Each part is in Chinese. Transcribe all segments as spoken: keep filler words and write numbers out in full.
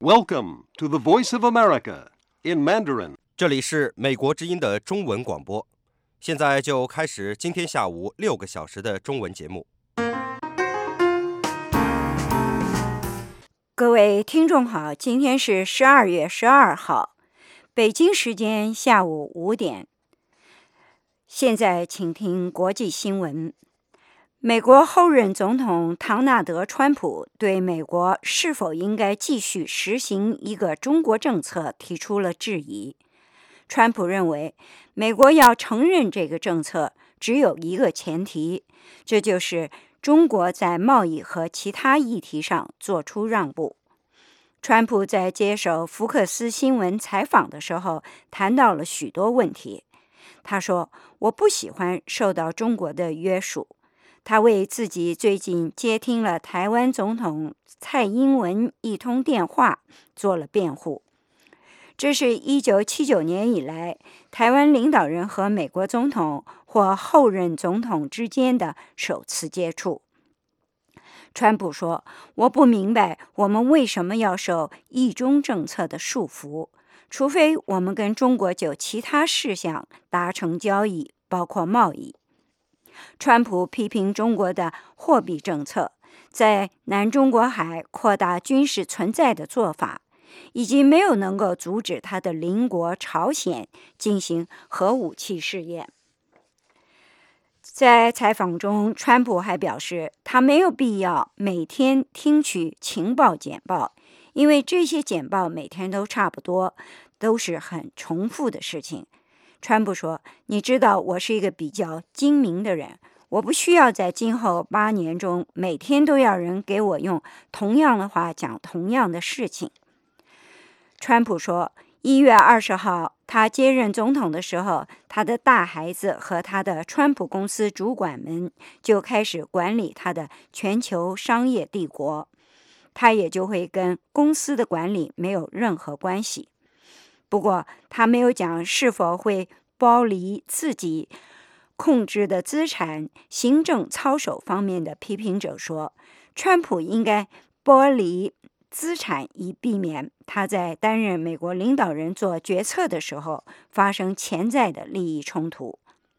Welcome to the Voice of America in Mandarin. 这里是美国之音的中文广播，现在就开始今天下午六个小时的中文节目。 各位听众好，今天是十二月十二号，北京时间下午五点。现在请听国际新闻。美国后任总统唐纳德·川普对美国是否应该继续实行一个中国政策提出了质疑。川普认为，美国要承认这个政策只有一个前提，这就是中国在贸易和其他议题上做出让步。川普在接受福克斯新闻采访的时候谈到了许多问题。他说：“我不喜欢受到中国的约束。”他为自己最近接听了台湾总统蔡英文一通电话做了辩护。这是一九七九年以来台湾领导人和美国总统或后任总统之间的首次接触。川普说：“我不明白我们为什么要受一中政策的束缚，除非我们跟中国就其他事项达成交易，包括贸易。”川普批评中国的货币政策，在南中国海扩大军事存在的做法，以及没有能够阻止他的邻国朝鲜进行核武器试验。在采访中，川普还表示，他没有必要每天听取情报简报，因为这些简报每天都差不多，都是很重复的事情。川普说：“你知道我是一个比较精明的人，我不需要在今后八年中每天都要人给我用同样的话讲同样的事情。”川普说，一月二十号他接任总统的时候，他的大孩子和他的川普公司主管们就开始管理他的全球商业帝国，他也就会跟公司的管理没有任何关系。不过，他没有讲是否会剥离自己控制的资产行政操守方面的批评者说，川普应该剥离资产，以避免他在担任美国领导人做决策的时候发生潜在的利益冲突。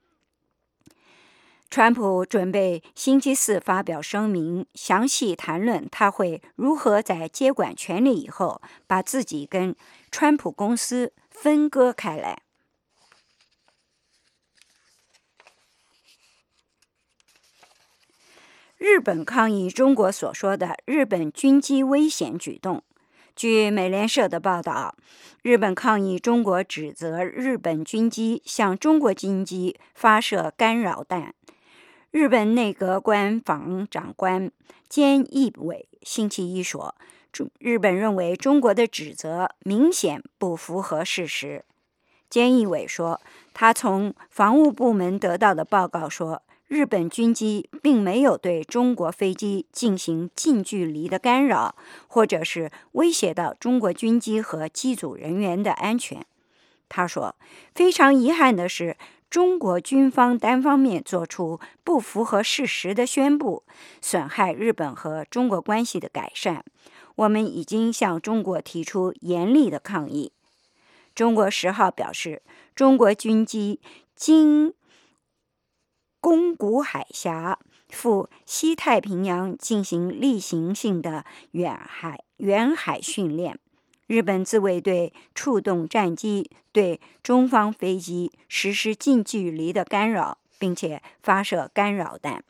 川普准备星期四发表声明，详细谈论他会如何在接管权力以后，把自己跟川普公司分割开来。日本抗议中国所说的日本军机危险举动。据美联社的报道，日本抗议中国指责日本军机向中国军机发射干扰弹。日本内阁官房长官菅义伟星期一说，日本认为中国的指责明显不符合事实。菅义伟说，他从防务部门得到的报告说，日本军机并没有对中国飞机进行近距离的干扰，或者是威胁到中国军机和机组人员的安全。他说，非常遗憾的是，中国军方单方面做出不符合事实的宣布，损害日本和中国关系的改善。我们已经向中国提出严厉的抗议。中国十号表示，中国军机经宫古海峡赴西太平洋进行例行性的远海远海训练。日本自卫队出动战机对中方飞机实施近距离的干扰，并且发射干扰弹。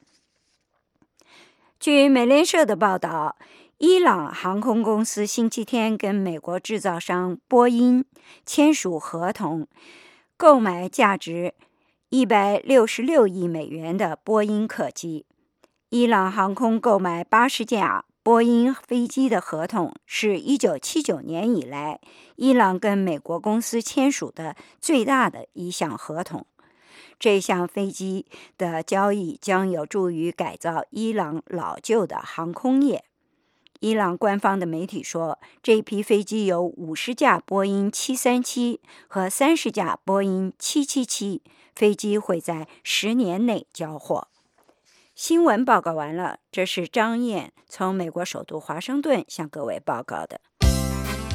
据美联社的报道，伊朗航空公司星期天跟美国制造商波音签署合同，购买价值一百六十六亿美元的波音客机。伊朗航空购买八十架波音飞机的合同是一九七九年以来伊朗跟美国公司签署的最大的一项合同。这项飞机的交易将有助于改造伊朗老旧的航空业。伊朗官方的媒体说，这批飞机有五十架波音七三七和三十架波音七七七，飞机会在十年内交货。新闻报告完了，这是张燕从美国首都华盛顿向各位报告的。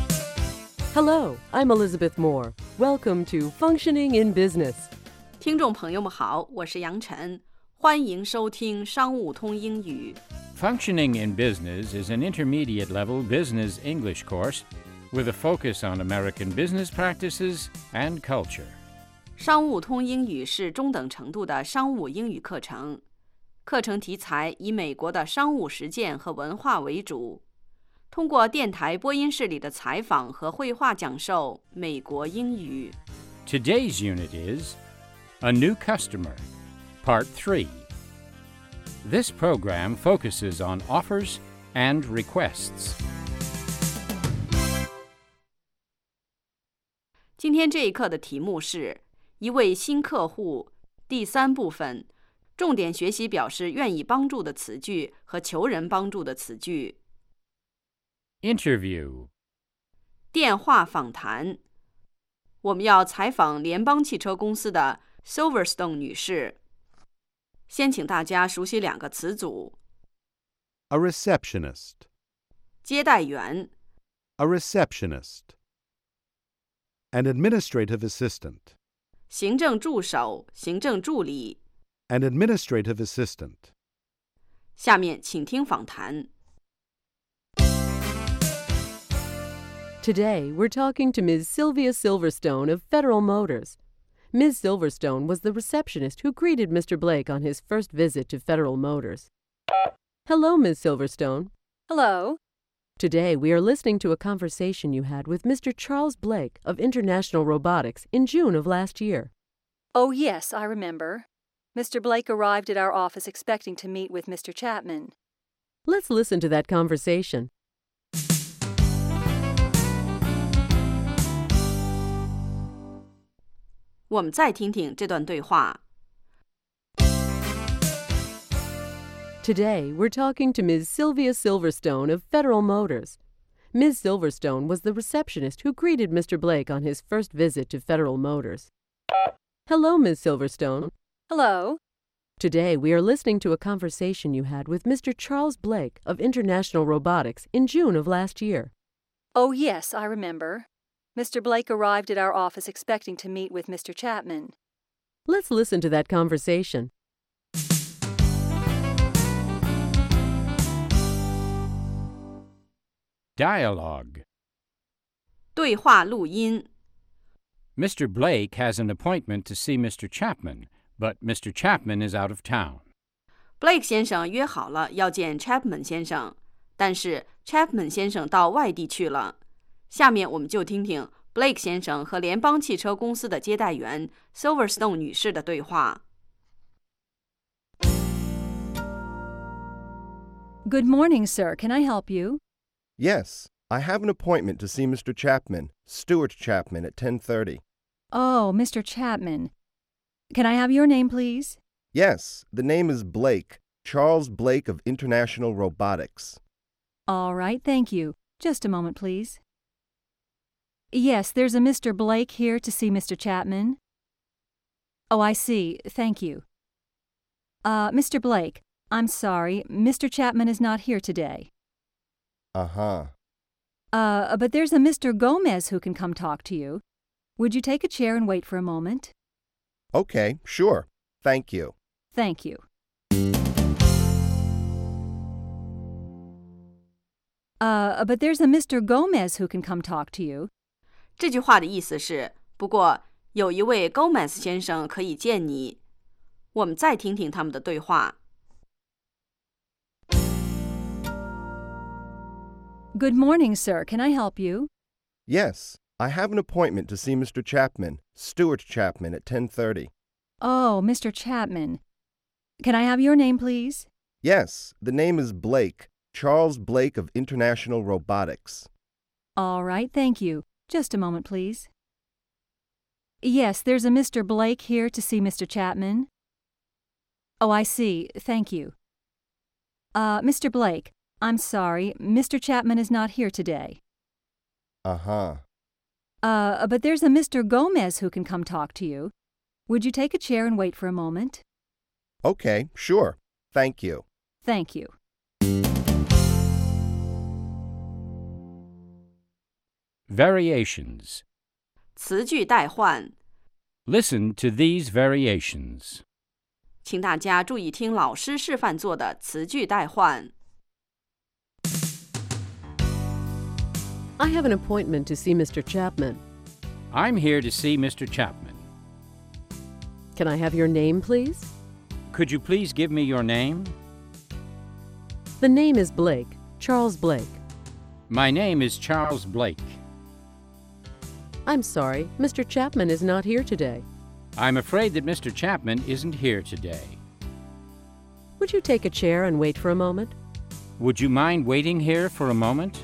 Hello, I'm Elizabeth Moore. Welcome to Functioning in Business. 听众朋友们好，我是杨晨，欢迎收听商务通英语。 Functioning in Business is an intermediate-level business English course with a focus on American business practices and culture. 商务通英语是中等程度的商务英语课程，课程题材以美国的商务实践和文化为主，通过电台播音室里的采访和绘画讲授美国英语。 Today's unit is A New Customer, Part three. This program focuses on offers and requests. 今天这一课的题目是一位新客户，第三部分，重点学习表示愿意帮助的词句和求人帮助的词句。 Interview. 电话访谈。我们要采访联邦汽车公司的 Silverstone 女士。先请大家熟悉两个词组。 A receptionist. 接待员。 A receptionist. An administrative assistant. 行政助手、行政助理。 An administrative assistant. 下面请听访谈。 Today, we're talking to Miz Sylvia Silverstone of Federal Motors. Miz Silverstone was the receptionist who greeted Mister Blake on his first visit to Federal Motors. Hello, Miz Silverstone. Hello. Today, we are listening to a conversation you had with Mister Charles Blake of International Robotics in June of last year. Oh, yes, I remember. Mister Blake arrived at our office expecting to meet with Mister Chapman. Let's listen to that conversation. 我们再听听这段对话。 Today, we're talking to Miz Sylvia Silverstone of Federal Motors. Miz Silverstone was the receptionist who greeted Mister Blake on his first visit to Federal Motors. Hello, Miz Silverstone. Hello. Today, we are listening to a conversation you had with Mister Charles Blake of International Robotics in June of last year. Oh, yes, I remember. Mister Blake arrived at our office expecting to meet with Mister Chapman. Let's listen to that conversation. Dialogue. 对话录音。 Mister Blake has an appointment to see Mister Chapman, but Mister Chapman is out of town. Blake 先生约好了要见 Chapman 先生，但是 Chapman 先生到外地去了。下面我们就听听 Blake 先生和联邦汽车公司的接待员 Silverstone 女士的对话。 Good morning, sir. Can I help you? Yes, I have an appointment to see Mister Chapman, Stuart Chapman, at ten thirty. Oh, Mister Chapman. Can I have your name, please? Yes, the name is Blake, Charles Blake of International Robotics. All right, thank you. Just a moment, please. Yes, there's a Mister Blake here to see Mister Chapman. Oh, I see. Thank you. Uh, Mister Blake, I'm sorry. Mister Chapman is not here today. Uh-huh. Uh, but there's a Mister Gomez who can come talk to you. Would you take a chair and wait for a moment? Okay, sure. Thank you. Thank you. Uh, but there's a Mister Gomez who can come talk to you. 这句话的意思是，不过有一位 Gomez 先生可以见你。我们再听听他们的对话。 Good morning, sir. Can I help you? Yes, I have an appointment to see Mister Chapman, Stuart Chapman, at ten thirty. Oh, Mister Chapman. Can I have your name, please? Yes, the name is Blake, Charles Blake of International Robotics. All right, thank you. Just a moment, please. Yes, there's a Mister Blake here to see Mister Chapman. Oh, I see. Thank you. Uh, Mister Blake, I'm sorry. Mister Chapman is not here today. Uh-huh. Uh, but there's a Mister Gomez who can come talk to you. Would you take a chair and wait for a moment? Okay, sure. Thank you. Thank you. Variations. 词句代换。 Listen to these variations. 请大家注意听老师示范做的词句代换。 I have an appointment to see Mister Chapman. I'm here to see Mister Chapman. Can I have your name, please? Could you please give me your name? The name is Blake, Charles Blake. My name is Charles Blake. I'm sorry, Mister Chapman is not here today. I'm afraid that Mister Chapman isn't here today. Would you take a chair and wait for a moment? Would you mind waiting here for a moment?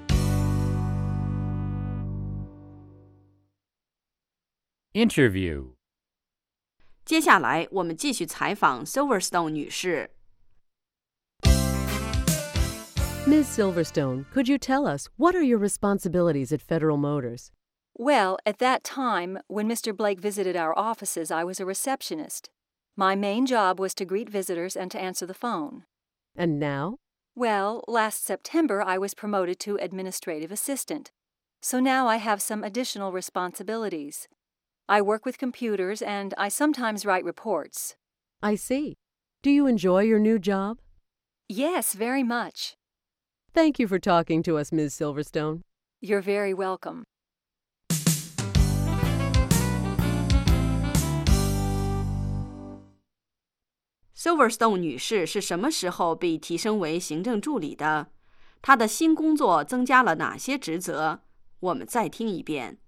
Interview. 接下来我们继续采访 Silverstone 女士。 Miz Silverstone, could you tell us what are your responsibilities at Federal Motors? Well, at that time, when Mister Blake visited our offices, I was a receptionist. My main job was to greet visitors and to answer the phone. And now? Well, last September I was promoted to administrative assistant. So now I have some additional responsibilities. I work with computers and I sometimes write reports. I see. Do you enjoy your new job? Yes, very much. Thank you for talking to us, Miz Silverstone. You're very welcome. Silverstone 女士是什么时候被提升为行政助理的？她的新工作增加了哪些职责？我们再听一遍。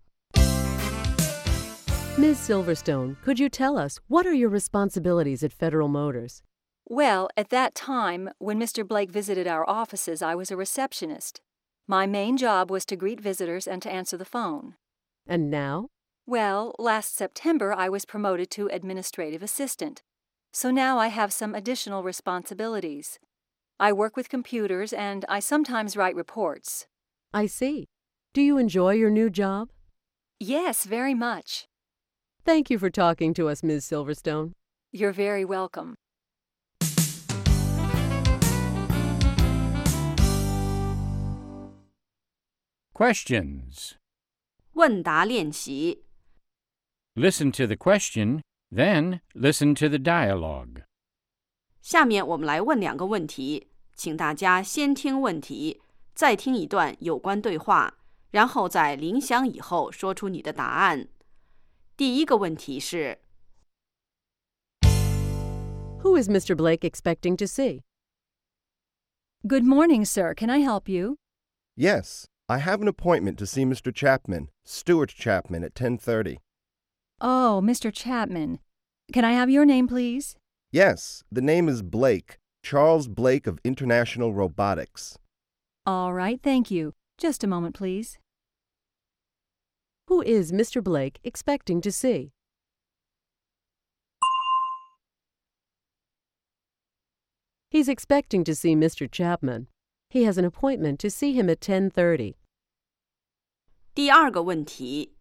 Miz Silverstone, could you tell us what are your responsibilities at Federal Motors? Well, at that time, when Mister Blake visited our offices, I was a receptionist. My main job was to greet visitors and to answer the phone. And now? Well, last September I was promoted to administrative assistant. So now I have some additional responsibilities. I work with computers and I sometimes write reports. I see. Do you enjoy your new job? Yes, very much. Thank you for talking to us, Miz Silverstone. You're very welcome. Questions. 问答练习。 Listen to the question, then listen to the dialogue. 下面我们来问两个问题，请大家先听问题，再听一段有关对话，然后在铃响以后说出你的答案。第一个问题是 Who is Mister Blake expecting to see? Good morning, sir. Can I help you? Yes, I have an appointment to see Mister Chapman, Stuart Chapman, at ten thirty. Oh, Mister Chapman. Can I have your name, please? Yes, the name is Blake, Charles Blake of International Robotics. All right, thank you. Just a moment, please. Who is Mister Blake expecting to see? He's expecting to see Mister Chapman. He has an appointment to see him at ten thirty. 第二个问题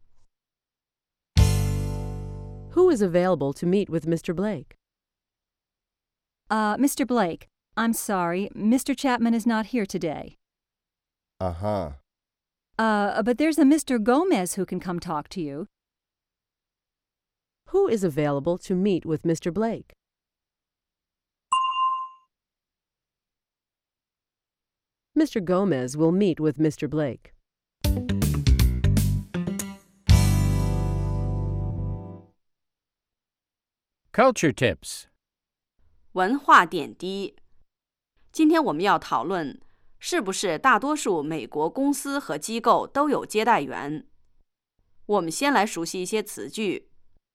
Who is available to meet with Mister Blake? Uh, Mister Blake, I'm sorry, Mister Chapman is not here today. Uh-huh. Uh, but there's a Mister Gomez who can come talk to you. Who is available to meet with Mister Blake? Mister Gomez will meet with Mister Blake. Culture tips. 文化点滴。今天我们要讨论，是不是大多数美国公司和机构都有接待员？我们先来熟悉一些词句。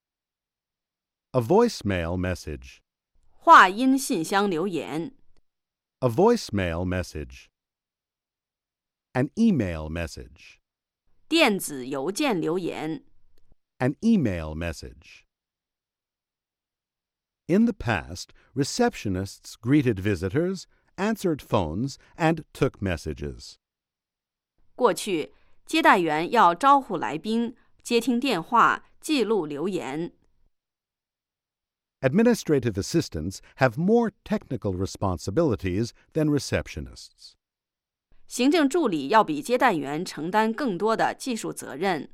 A voicemail message. 话音信箱留言。 A voicemail message. An email message. 电子邮件留言。 An email message. In the past, receptionists greeted visitors, answered phones, and took messages. 过去，接待员要招呼来宾，接听电话，记录留言。 Administrative assistants have more technical responsibilities than receptionists. 行政助理要比接待员承担更多的技术责任。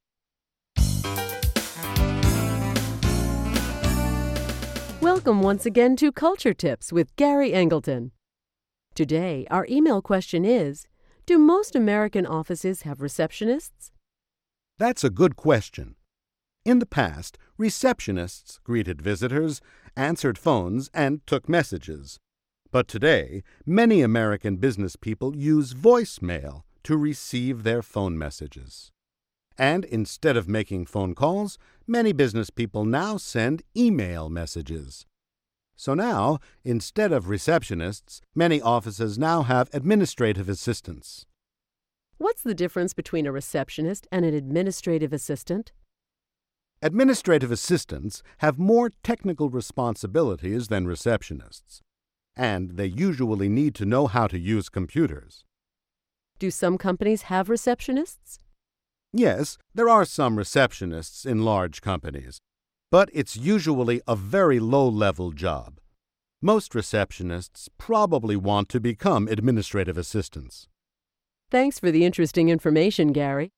Welcome once again to Culture Tips with Gary Angleton. Today, our email question is, do most American offices have receptionists? That's a good question. In the past, receptionists greeted visitors, answered phones, and took messages. But today, many American business people use voicemail to receive their phone messages. And instead of making phone calls, many business people now send email messages. So now, instead of receptionists, many offices now have administrative assistants. What's the difference between a receptionist and an administrative assistant? Administrative assistants have more technical responsibilities than receptionists, and they usually need to know how to use computers. Do some companies have receptionists? Yes, there are some receptionists in large companies, but it's usually a very low-level job. Most receptionists probably want to become administrative assistants. Thanks for the interesting information, Gary.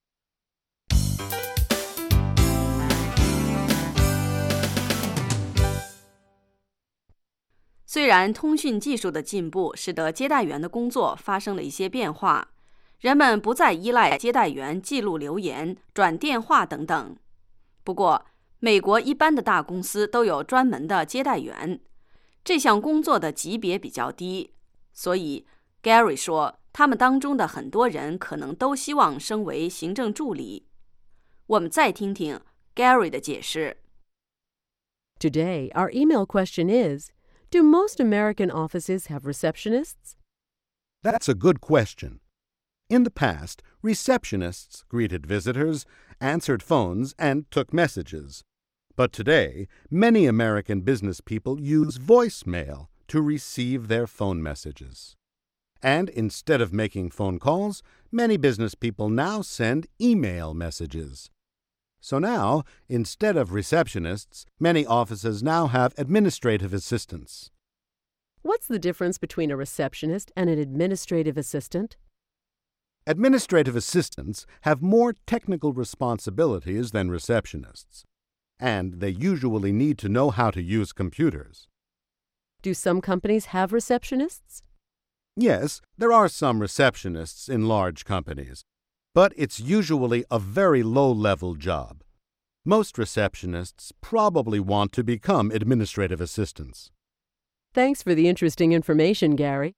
虽然通讯技术的进步使得接待员的工作发生了一些变化，人们不再依赖接待员记录留言、转电话等等。不过，美国一般的大公司都有专门的接待员，这项工作的级别比较低，所以 Gary 说，他们当中的很多人可能都希望升为行政助理。我们再听听 Gary 的解释。 Today, our email question is, do most American offices have receptionists? That's a good question. In the past, receptionists greeted visitors, answered phones, and took messages. But today, many American business people use voicemail to receive their phone messages. And instead of making phone calls, many business people now send email messages. So now, instead of receptionists, many offices now have administrative assistants. What's the difference between a receptionist and an administrative assistant? Administrative assistants have more technical responsibilities than receptionists, and they usually need to know how to use computers. Do some companies have receptionists? Yes, there are some receptionists in large companies, but it's usually a very low-level job. Most receptionists probably want to become administrative assistants. Thanks for the interesting information, Gary.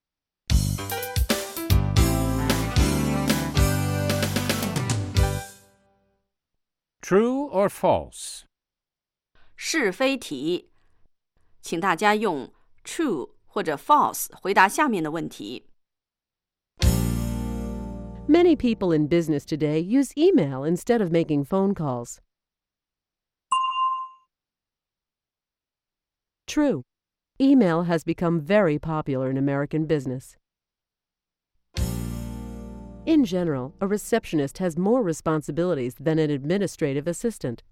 True or false? 是非题，请大家用 true 或者 false 回答下面的问题。 Many people in business today use email instead of making phone calls. True. Email has become very popular in American business. In general, a receptionist has more responsibilities than an administrative assistant.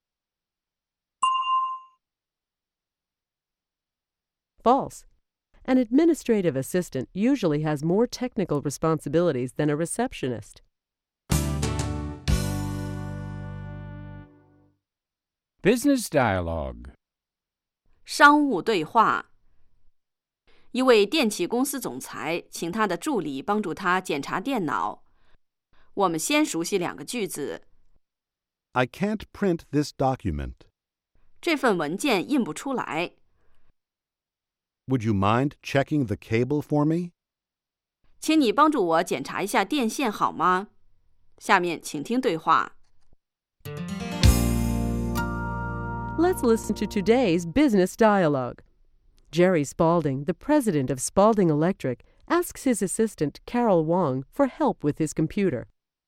False. An administrative assistant usually has more technical responsibilities than a receptionist. Business dialogue. 商务对话。一位电器公司总裁请他的助理帮助他检查电脑。我们先熟悉两个句子。 I can't print this document. 这份文件印不出来。 Would you mind checking the cable for me? 请你帮助我检查一下电线好吗？下面请听对话。 Let's listen to today's business dialogue. Jerry Spalding, the president of Spalding Electric, asks his assistant, Carol Wong, for help with his computer.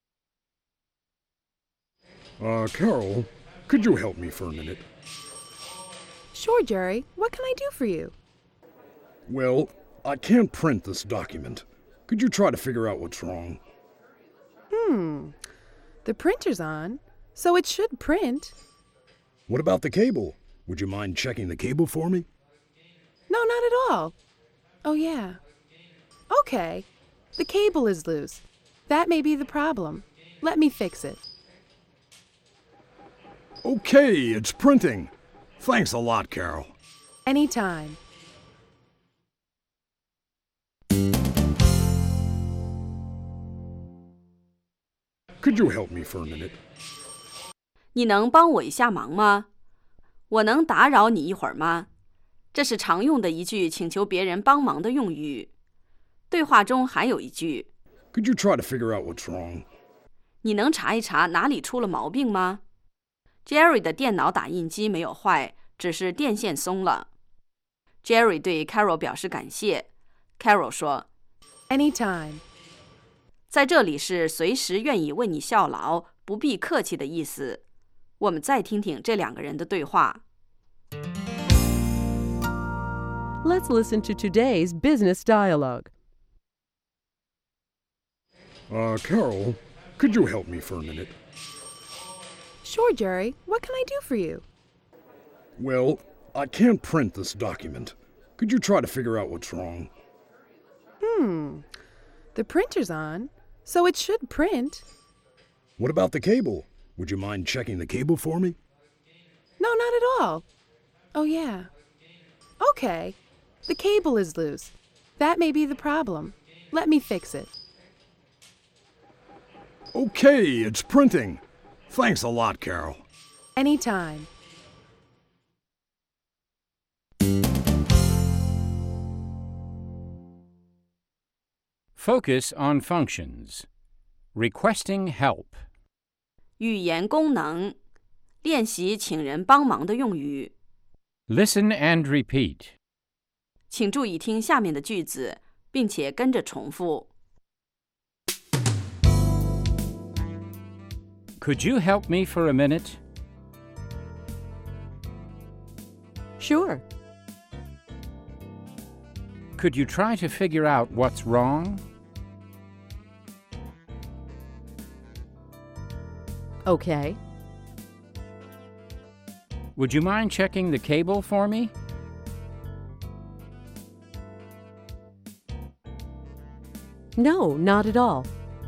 Uh, Carol, could you help me for a minute? Sure, Jerry. What can I do for you? Well, I can't print this document. Could you try to figure out what's wrong? Hmm. The printer's on, so it should print. What about the cable? Would you mind checking the cable for me? No, not at all. Oh, yeah. Okay. The cable is loose. That may be the problem. Let me fix it. Okay, it's printing. Thanks a lot, Carol. Anytime. Could you help me for a minute? 你能帮我一下忙吗？我能打扰你一会儿吗？这是常用的一句请求别人帮忙的用语。对话中还有一句 Could you try to figure out what's wrong? 你能查一查哪里出了毛病吗？ Jerry 的电脑打印机没有坏，只是电线松了。Jerry 对 Carol 表示感谢。Carol 说 Anytime. 在这里是随时愿意为你效劳，不必客气的意思。我们再听听这两个人的对话。 Let's listen to today's business dialogue. Uh, Carol, could you help me for a minute? Sure, Jerry. What can I do for you? Well, I can't print this document. Could you try to figure out what's wrong? Hmm. The printer's on, so it should print. What about the cable? Would you mind checking the cable for me? No, not at all. Oh, yeah. Okay. The cable is loose. That may be the problem. Let me fix it. Okay, it's printing. Thanks a lot, Carol. Anytime. Focus on functions. Requesting help. 语言功能，练习请人帮忙的用语。 Listen and repeat. 请注意听下面的句子，并且跟着重复。 Could you help me for a minute? Sure. Could you try to figure out what's wrong? Okay. Would you mind checking the cable for me? No, not at all.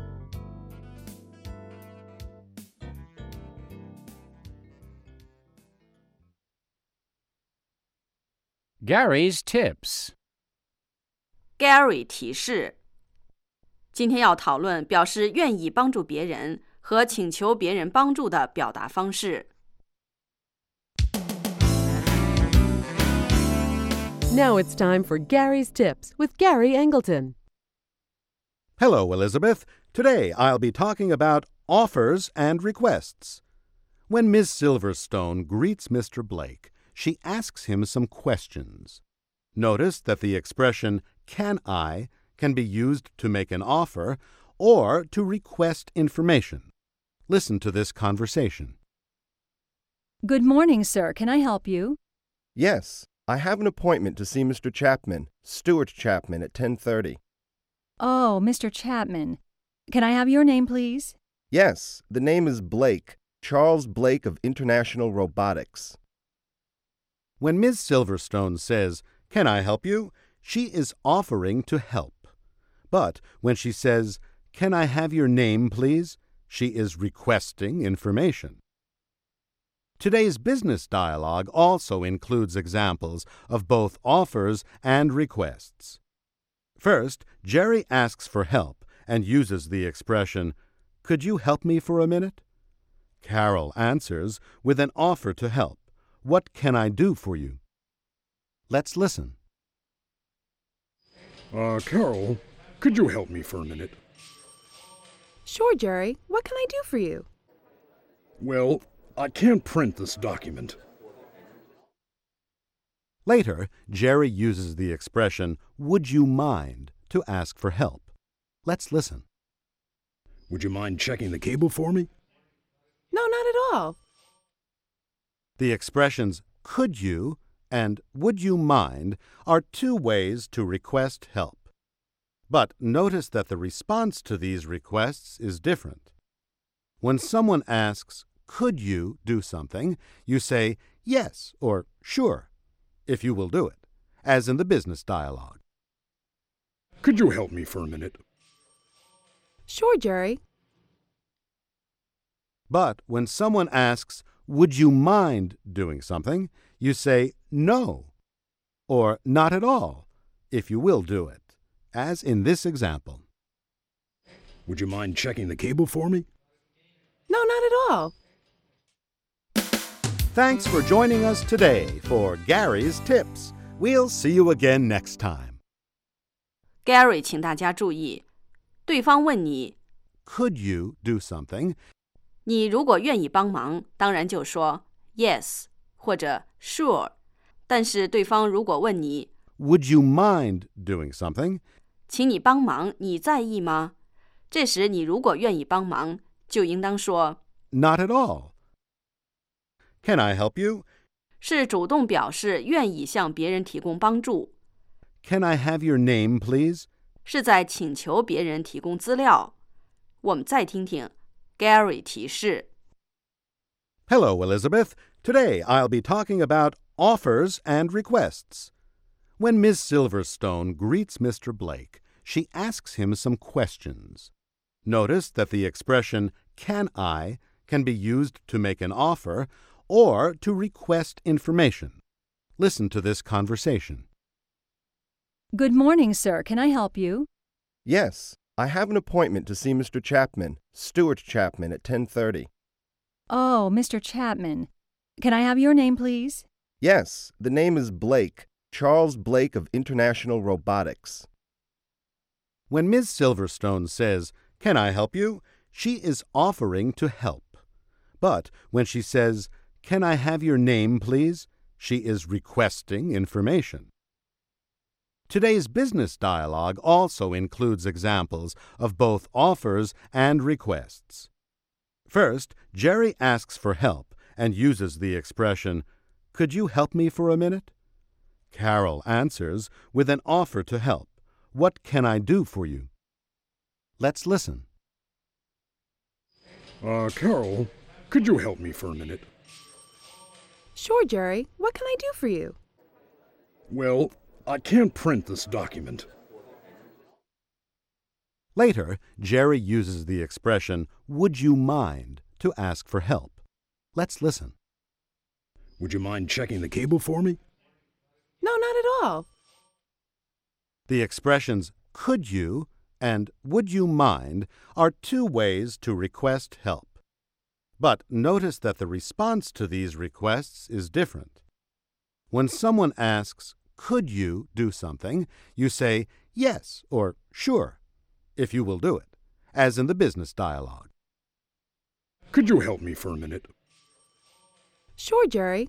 Gary's tips. Gary 提示：今天要讨论表示愿意帮助别人和请求别人帮助的表达方式。 Now it's time for Gary's Tips with Gary Angleton. Hello, Elizabeth. Today I'll be talking about offers and requests. When Miss Silverstone greets Mister Blake, she asks him some questions. Notice that the expression can I can be used to make an offer or to request information. Listen to this conversation. Good morning, sir. Can I help you? Yes, I have an appointment to see Mister Chapman, Stuart Chapman, at ten thirty. Oh, Mister Chapman. Can I have your name, please? Yes, the name is Blake, Charles Blake of International Robotics. When Miss Silverstone says, "Can I help you?" she is offering to help. But when she says, "Can I have your name, please?" she is requesting information. Today's business dialogue also includes examples of both offers and requests. First, Jerry asks for help and uses the expression, "Could you help me for a minute?" Carol answers with an offer to help. "What can I do for you?" Let's listen. Uh, Carol, could you help me for a minute? Sure, Jerry. What can I do for you? Well, I can't print this document. Later, Jerry uses the expression, "Would you mind?" to ask for help. Let's listen. Would you mind checking the cable for me? No, not at all. The expressions "could you" and "would you mind" are two ways to request help. But notice that the response to these requests is different. When someone asks, "Could you do something?" you say yes or sure, if you will do it, as in the business dialogue. Could you help me for a minute? Sure, Jerry. But when someone asks, would you mind doing something, you say no, or not at all, if you will do it, as in this example. Would you mind checking the cable for me? No, not at all. Thanks for joining us today for Gary's Tips. We'll see you again next time. Gary， 请大家注意，对方问你 Could you do something? 你如果愿意帮忙，当然就说 yes 或者 sure。但是对方如果问你 Would you mind doing something? 请你帮忙，你在意吗？这时你如果愿意帮忙，就应当说 Not at all. Can I help you? 是主动表示愿意向别人提供帮助， Can I have your name, please? 是在请求别人提供资料。我们再听听 Gary 提示。 Hello, Elizabeth. Today I'll be talking about offers and requests. When Miss Silverstone greets Mister Blake, she asks him some questions. Notice that the expression can I can be used to make an offer or to request information. Listen to this conversation. Good morning, sir. Can I help you? Yes, I have an appointment to see Mister Chapman, Stuart Chapman, at ten thirty. Oh, Mister Chapman. Can I have your name, please? Yes, the name is Blake, Charles Blake of International Robotics. When Miss Silverstone says, Can I help you? She is offering to help. But when she says, Can I have your name, please? She is requesting information. Today's business dialogue also includes examples of both offers and requests. First, Jerry asks for help and uses the expression, Could you help me for a minute? Carol answers with an offer to help. What can I do for you? Let's listen. Uh, Carol, could you help me for a minute? Sure, Jerry. What can I do for you? Well, I can't print this document. Later, Jerry uses the expression, Would you mind, to ask for help. Let's listen. Would you mind checking the cable for me? No, not at all. The expressions could you and would you mind are two ways to request help. But notice that the response to these requests is different. When someone asks, could you do something, you say yes or sure, if you will do it, as in the business dialogue. Could you help me for a minute? Sure, Jerry.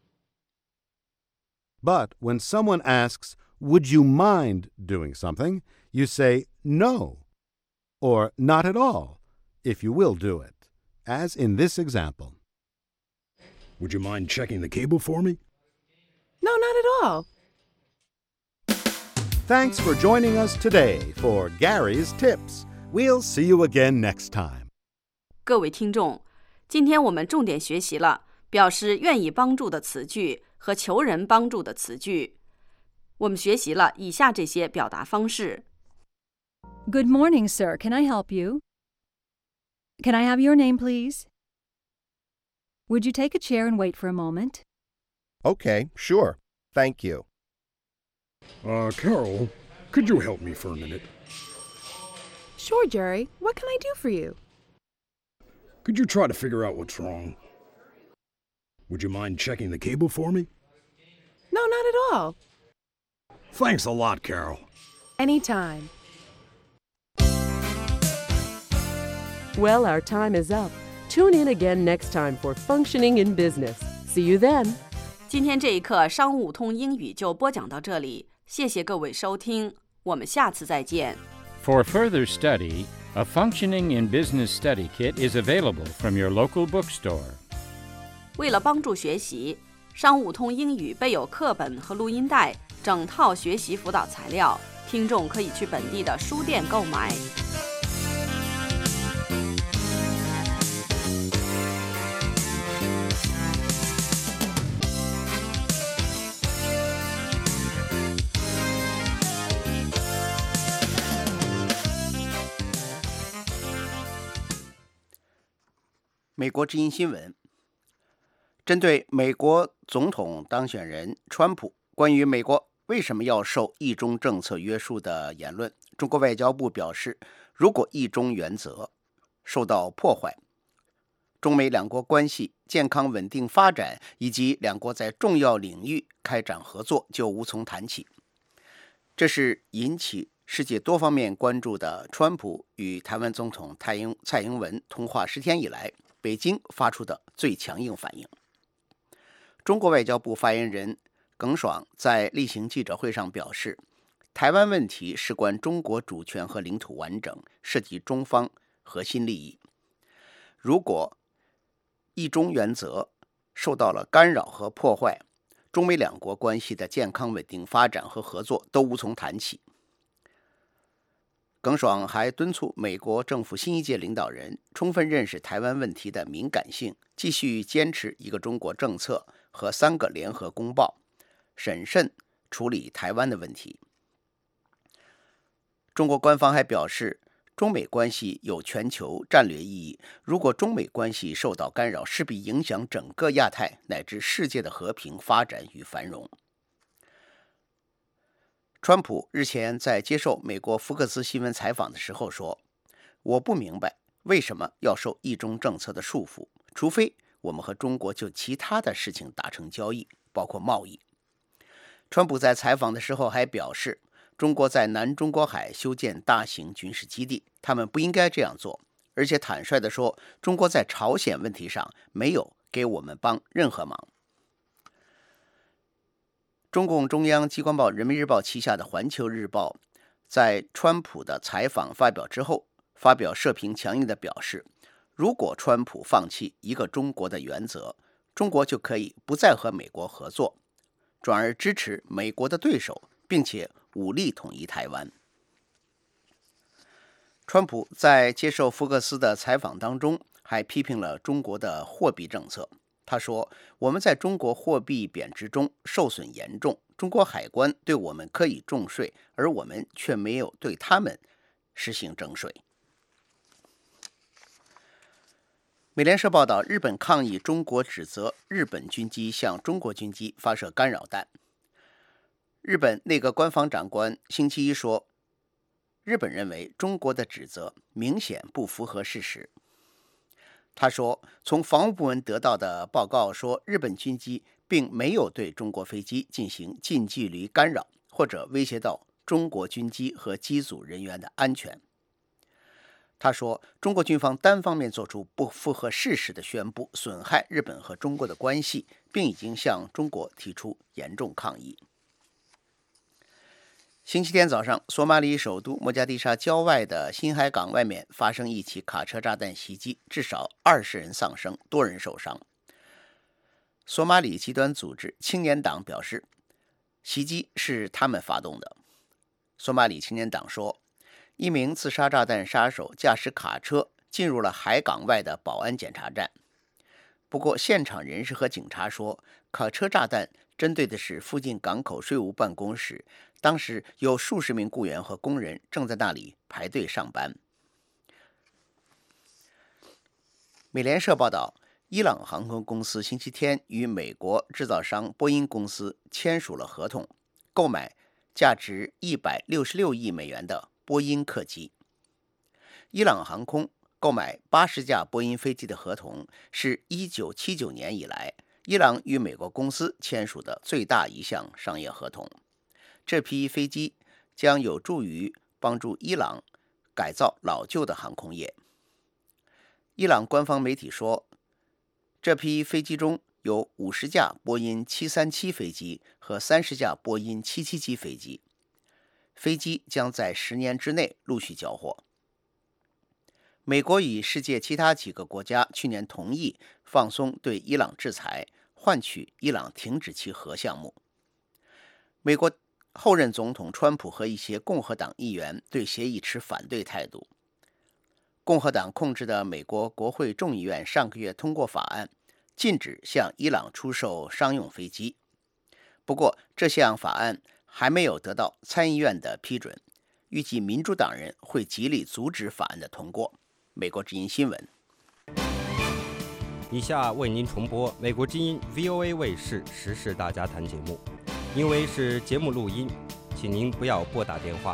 But when someone asks, would you mind doing something, you say no, or not at all, if you will do it, as in this example. Would you mind checking the cable for me? No, not at all. Thanks for joining us today for Gary's Tips. We'll see you again next time. 各位听众，今天我们重点学习了表示愿意帮助的词句和求人帮助的词句。我们学习了以下这些表达方式。 Good morning, sir. Can I help you? Can I have your name, please? Would you take a chair and wait for a moment? Okay, sure. Thank you. Uh, Carol, could you help me for a minute? Sure, Jerry. What can I do for you? Could you try to figure out what's wrong? Would you mind checking the cable for me? No, not at all. Thanks a lot, Carol. Anytime. Well, our time is up. Tune in again next time for Functioning in Business. See you then. 今天这一课商务通英语就播讲到这里，谢谢各位收听，我们下次再见。 For further study, a Functioning in Business Study Kit is available from your local bookstore. 为了帮助学习，商务通英语备有课本和录音带，整套学习辅导材料，听众可以去本地的书店购买。 美国之音新闻，针对美国总统当选人川普关于美国为什么要受一中政策约束的言论，中国外交部表示，如果一中原则受到破坏，中美两国关系健康稳定发展以及两国在重要领域开展合作就无从谈起。这是引起世界多方面关注的川普与台湾总统蔡英蔡英文通话十天以来，北京发出的最强硬反应。中国外交部发言人耿爽在例行记者会上表示，台湾问题事关中国主权和领土完整，涉及中方核心利益。如果一中原则受到了干扰和破坏，中美两国关系的健康稳定发展和合作都无从谈起。耿爽还敦促美国政府新一届领导人充分认识台湾问题的敏感性，继续坚持一个中国政策和三个联合公报，审慎处理台湾的问题。中国官方还表示，中美关系有全球战略意义，如果中美关系受到干扰，势必影响整个亚太乃至世界的和平发展与繁荣。川普日前在接受美国福克斯新闻采访的时候说，我不明白为什么要受一中政策的束缚，除非我们和中国就其他的事情达成交易，包括贸易。川普在采访的时候还表示，中国在南中国海修建大型军事基地，他们不应该这样做，而且坦率地说，中国在朝鲜问题上没有给我们帮任何忙。中共中央机关报人民日报旗下的环球日报在川普的采访发表之后，发表社评强硬地表示，如果川普放弃一个中国的原则，中国就可以不再和美国合作，转而支持美国的对手，并且武力统一台湾。川普在接受福克斯的采访当中还批评了中国的货币政策。他说，我们在中国货币贬值中受损严重，中国海关对我们可以重税，而我们却没有对他们实行征税。美联社报道，日本抗议中国指责日本军机向中国军机发射干扰弹。日本内阁官房长官星期一说，日本认为中国的指责明显不符合事实。他说，从防务部门得到的报告说，日本军机并没有对中国飞机进行近距离干扰，或者威胁到中国军机和机组人员的安全。他说，中国军方单方面做出不符合事实的宣布，损害日本和中国的关系，并已经向中国提出严重抗议。星期天早上，索马里首都莫加迪沙郊外的新海港外面发生一起卡车炸弹袭击，至少二十人丧生，多人受伤。索马里极端组织青年党表示，袭击是他们发动的。索马里青年党说，一名自杀炸弹杀手驾驶卡车进入了海港外的保安检查站。不过，现场人士和警察说，卡车炸弹针对的是附近港口税务办公室，当时有数十名雇员和工人正在那里排队上班。美联社报道，伊朗航空公司星期天与美国制造商波音公司签署了合同，购买价值一百六十六亿美元的波音客机。伊朗航空购买八十架波音飞机的合同是一九七九年以来伊朗与美国公司签署的最大一项商业合同。这批飞机将有助于帮助伊朗改造老旧的航空业。伊朗官方媒体说，这批飞机中有五十架波音七三七飞机和三十架波音七七七飞机，飞机将在十年之内陆续交货。美国与世界其他几个国家去年同意放松对伊朗制裁，换取伊朗停止其核项目。美国后任总统川普和一些共和党议员对协议持反对态度。共和党控制的美国国会众议院上个月通过法案，禁止向伊朗出售商用飞机。不过，这项法案还没有得到参议院的批准，预计民主党人会极力阻止法案的通过。美国之音新闻。 以下为您重播美国之音 V O A 卫视时事大家谈节目，因为是节目录音，请您不要拨打电话。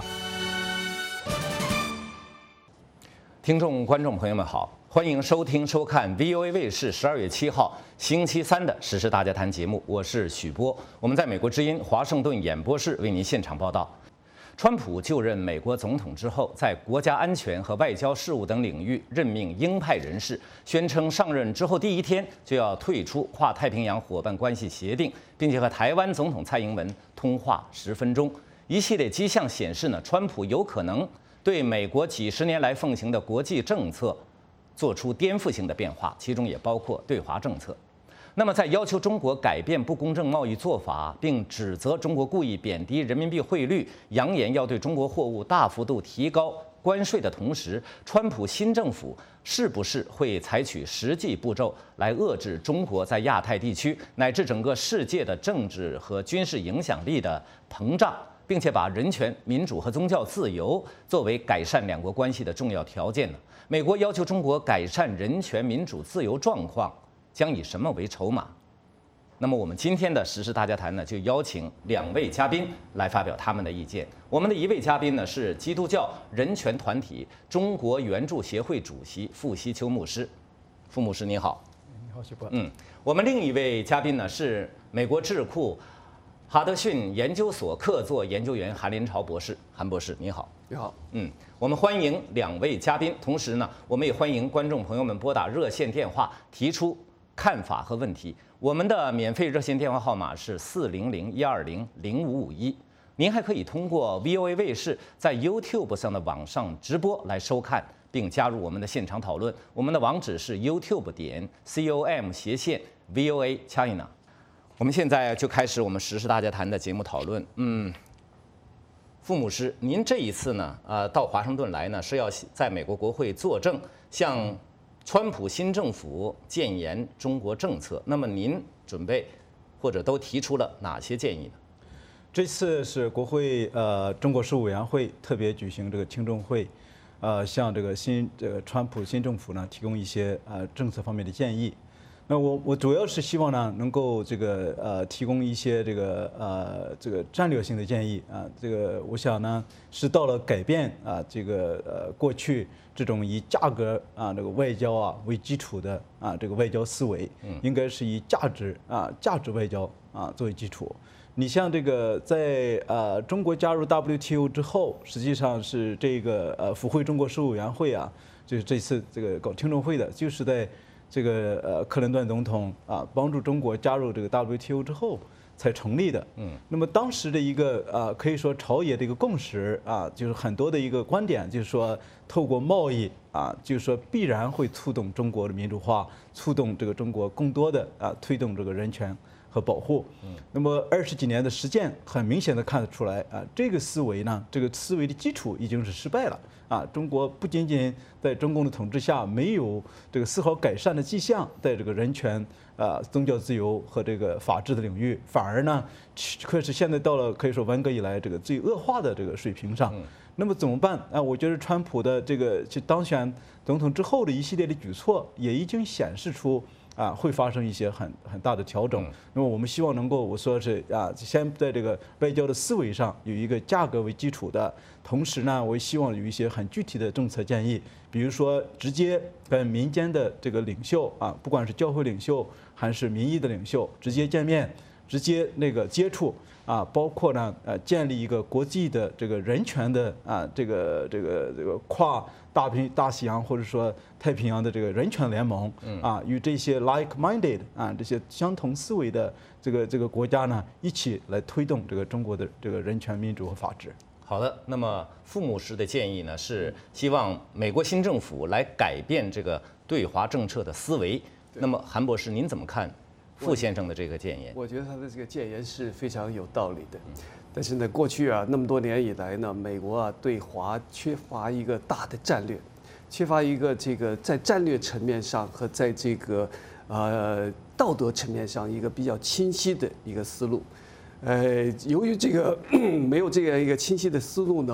听众、观众朋友们好，欢迎收听、收看 V O A 卫视十二月七号星期三的时事大家谈节目，我是许波，我们在美国之音华盛顿演播室为您现场报道。川普就任美国总统之后，在国家安全和外交事务等领域任命鹰派人士，宣称上任之后第一天就要退出跨太平洋伙伴关系协定，并且和台湾总统蔡英文通话十分钟。一系列迹象显示呢，川普有可能对美国几十年来奉行的国际政策做出颠覆性的变化，其中也包括对华政策。那么，在要求中国改变不公正贸易做法，并指责中国故意贬低人民币汇率，扬言要对中国货物大幅度提高关税的同时，川普新政府是不是会采取实际步骤来遏制中国在亚太地区乃至整个世界的政治和军事影响力的膨胀，并且把人权、民主和宗教自由作为改善两国关系的重要条件呢？美国要求中国改善人权、民主、自由状况，将以什么为筹码？那么我们今天的时事大家谈呢，就邀请两位嘉宾来发表他们的意见。我们的一位嘉宾呢是基督教人权团体中国援助协会主席傅希秋牧师。傅牧师你好。 你好，许波。 嗯，我们另一位嘉宾呢是美国智库哈德逊研究所客座研究员韩林朝博士。韩博士你好。 你好。 嗯，我们欢迎两位嘉宾，同时呢，我们也欢迎观众朋友们拨打热线电话提出看法和问题。我们的免费热线电话号码是四零零一二零零五五一。您还可以通过 V O A 卫视在 YouTube 上的网上直播来收看，并加入我们的现场讨论。我们的网址是 YouTube 点 com 斜线 V O A China。我们现在就开始我们时事大家谈的节目讨论。嗯，傅牧师，您这一次呢，呃，到华盛顿来呢，是要在美国国会作证，向川普新政府建言中国政策。那么您准备或者都提出了哪些建议呢？ 这次是国会呃中国事务委员会特别举行这个听证会，呃，向这个新这个川普新政府呢提供一些呃政策方面的建议。那我我主要是希望呢能够这个呃提供一些这个呃这个战略性的建议啊，这个我想呢是到了改变啊这个呃过去这种以价格啊这个外交啊为基础的啊这个外交思维，应该是以价值啊价值外交啊作为基础。你像这个在呃中国加入 W T O 之后，实际上是这个呃府会中国事务委员会啊，就是这次这个搞听证会的，就是在这个呃克林顿总统啊帮助中国加入这个 W T O 之后才成立的。嗯，那么当时的一个呃可以说朝野的一个共识啊，就是很多的一个观点，就是说透过贸易啊，就是说必然会触动中国的民主化，触动这个中国更多的啊推动这个人权和保护。嗯，那么二十几年的实践很明显的看得出来啊，这个思维呢，这个思维的基础已经是失败了。啊，中国不仅仅在中共的统治下没有这个丝毫改善的迹象，在这个人权、啊宗教自由和这个法治的领域，反而呢，可是现在到了可以说文革以来这个最恶化的这个水平上。那么怎么办啊？我觉得川普的这个就当选总统之后的一系列的举措，也已经显示出啊会发生一些很很大的调整。那么我们希望能够我说是啊，先在这个外交的思维上有一个价格为基础的。同时呢，我也希望有一些很具体的政策建议，比如说直接跟民间的这个领袖啊，不管是教会领袖还是民意的领袖，直接见面，直接那个接触啊，包括呢呃建立一个国际的这个人权的啊这个这个这个跨大平大西洋或者说太平洋的这个人权联盟啊，与这些 like-minded 啊这些相同思维的这个这个国家呢一起来推动这个中国的这个人权、民主和法治。 好的，那么傅牧师的建议呢是希望美国新政府来改变这个对华政策的思维。那么韩博士，您怎么看傅先生的这个建言？ 我觉得他的这个建言是非常有道理的。但是呢，过去啊那么多年以来呢，美国啊对华缺乏一个大的战略，缺乏一个这个在战略层面上和在这个呃道德层面上一个比较清晰的一个思路。呃，由于这个没有这样一个清晰的思路呢，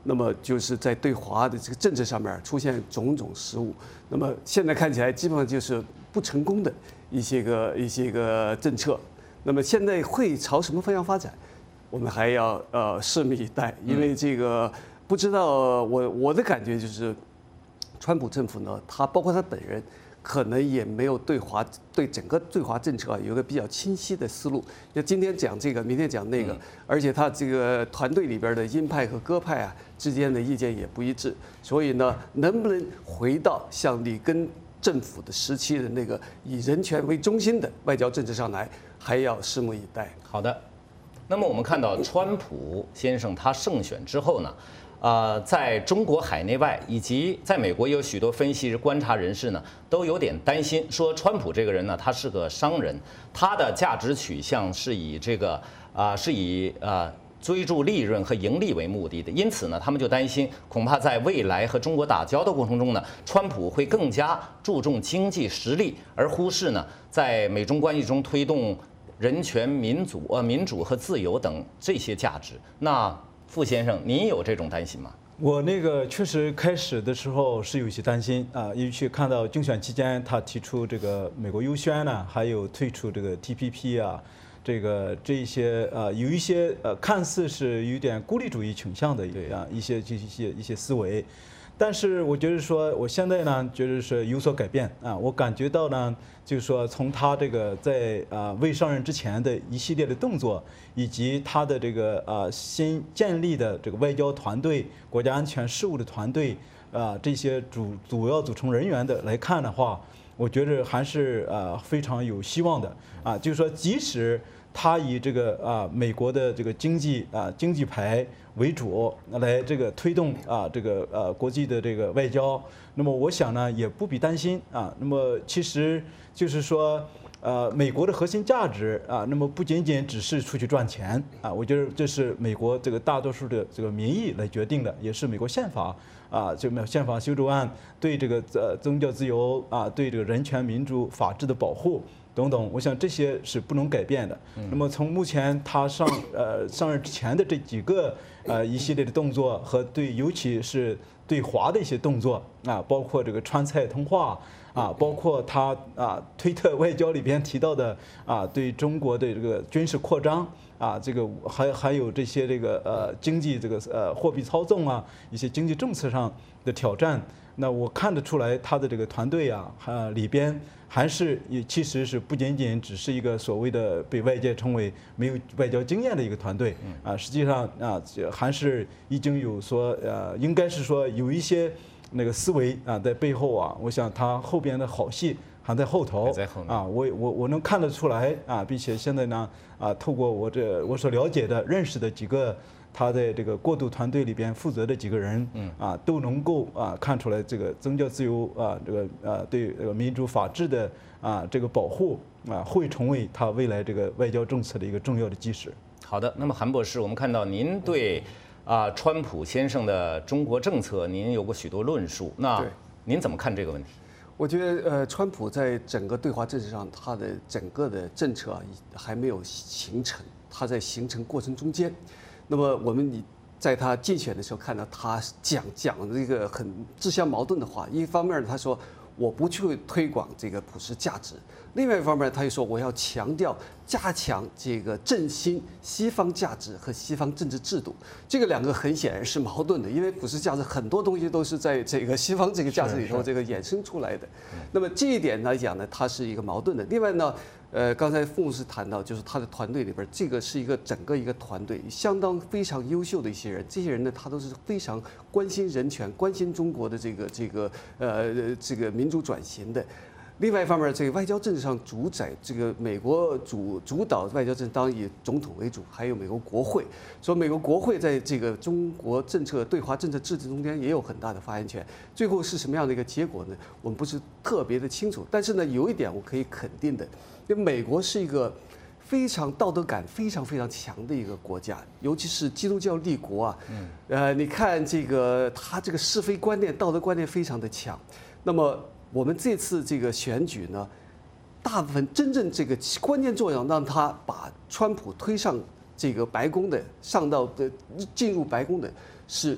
那么就是在对华的这个政策上面出现种种失误。那么现在看起来基本上就是不成功的一些个一些个政策。那么现在会朝什么方向发展，我们还要呃拭目以待，因为这个不知道我我的感觉就是，川普政府呢，他包括他本人。可能也没有对华对整个对华政策啊有一个比较清晰的思路。那今天讲这个，明天讲那个，而且他这个团队里边的鹰派和鸽派啊之间的意见也不一致。所以呢，能不能回到像里根政府的时期的那个以人权为中心的外交政策上来，还要拭目以待。 好的，那么我们看到川普先生他胜选之后呢？呃，在中国海内外以及在美国，有许多分析观察人士呢，都有点担心，说川普这个人呢，他是个商人，他的价值取向是以这个啊、呃，是以呃追逐利润和盈利为目的的，因此呢，他们就担心，恐怕在未来和中国打交道过程中呢，川普会更加注重经济实力，而忽视呢，在美中关系中推动人权、民主、呃民主和自由等这些价值。那傅先生，您有这种担心吗？ 我那个确实开始的时候是有些担心啊，尤其看到竞选期间他提出这个美国优先呢，还有退出这个 T P P 啊，这个这一些呃有一些呃看似是有点孤立主义倾向的啊一些这一些一些思维。但是我觉得说，我现在呢，觉得是有所改变啊。我感觉到呢，就是说，从他这个在啊未上任之前的一系列的动作，以及他的这个啊新建立的这个外交团队、国家安全事务的团队啊这些主主要组成人员的来看的话，我觉得还是啊非常有希望的啊。就是说，即使他以这个啊美国的这个经济啊经济牌为主来这个推动啊这个呃国际的这个外交，那么我想呢也不必担心啊。那么其实就是说，呃美国的核心价值啊，那么不仅仅只是出去赚钱啊，我觉得这是美国这个大多数的这个民意来决定的，也是美国宪法啊这个宪法修正案对这个呃宗教自由啊对这个人权、民主、法治的保护。等等，我想这些是不能改变的。那么从目前他上呃上任之前的这几个呃一系列的动作和对，尤其是对华的一些动作啊，包括这个川菜通话啊，包括他啊推特外交里边提到的啊对中国的这个军事扩张啊，这个还还有这些这个呃经济这个呃货币操纵啊，一些经济政策上的挑战。那我看得出来，他的这个团队啊，啊里边还是也其实是不仅仅只是一个所谓的被外界称为没有外交经验的一个团队啊，实际上啊还是已经有说呃，应该是说有一些那个思维啊在背后啊，我想他后边的好戏还在后头啊，我我我能看得出来啊，并且现在呢啊，透过我这我所了解的认识的几个。他在这个过渡团队里边负责的几个人，啊，都能够啊看出来这个宗教自由啊，这个呃对这个民主法治的啊这个保护啊，会成为他未来这个外交政策的一个重要的基石。 好的，那么韩博士，我们看到您对啊川普先生的中国政策，您有过许多论述，那您怎么看这个问题？ 我觉得呃，川普在整个对华政策上，他的整个的政策啊还没有形成，他在形成过程中间。那么我们你在他竞选的时候看到他讲讲的这个很自相矛盾的话，一方面他说我不去推广这个普世价值，另外一方面他又说我要强调加强这个振兴西方价值和西方政治制度，这个两个很显然是矛盾的，因为普世价值很多东西都是在这个西方这个价值里头这个衍生出来的。那么这一点来讲呢，它是一个矛盾的。另外呢。呃，刚才傅牧师谈到，就是他的团队里边，这个是一个整个一个团队，相当非常优秀的一些人。这些人呢，他都是非常关心人权、关心中国的这个这个呃这个民主转型的。另外一方面，这个外交政治上主宰这个美国主主导外交政治，当然以总统为主，还有美国国会。说美国国会在这个中国政策对华政策制定中间也有很大的发言权。最后是什么样的一个结果呢？我们不是特别的清楚。但是呢，有一点我可以肯定的。因为美国是一个非常道德感非常非常强的一个国家，尤其是基督教立国啊，呃，你看这个他这个是非观念、道德观念非常的强。那么我们这次这个选举呢，大部分真正这个关键作用让他把川普推上这个白宫的，上到的进入白宫的是